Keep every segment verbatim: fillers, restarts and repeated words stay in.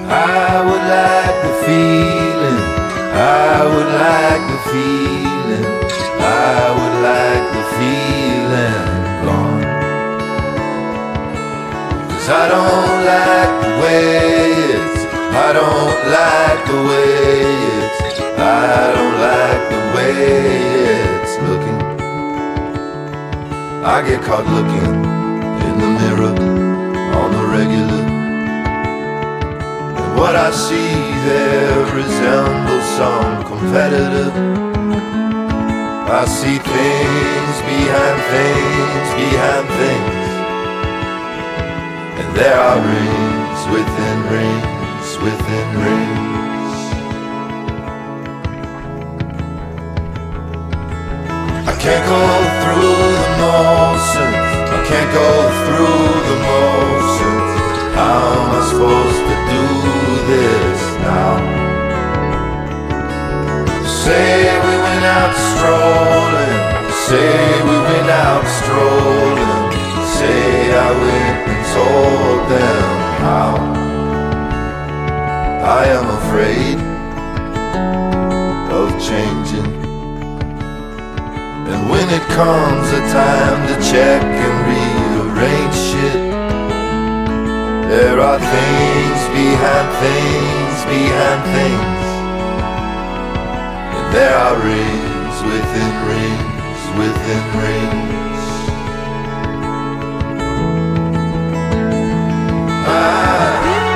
I would like the feeling, I would like the feeling, I would like the feeling gone. 'Cause I don't like the way it's, I don't like the way it's, I don't like the way it's looking. I get caught looking in the mirror on the regular. What I see there resembles some competitor. I see things behind things behind things, and there are rings within rings within rings. I can't go through the motions, I can't go through the motions. How am I supposed to do this now? Say we went out strolling, say we went out strolling, say I went and told them how. I am afraid of changing, and when it comes a time to check and rearrange shit, there are things behind things behind things, and there are rings within rings within rings. Ah.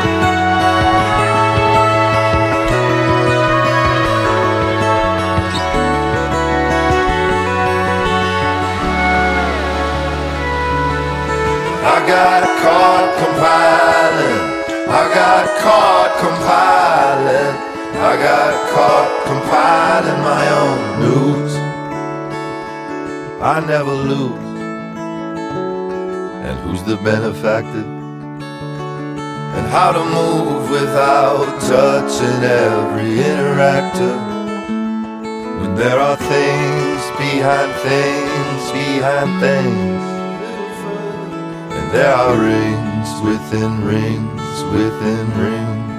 I got caught compiling, I got caught compiling, I got caught compiling my own news. I never lose. And who's the benefactor? And how to move without touching every interactor, when there are things behind things behind things, and there are rings within rings within rings.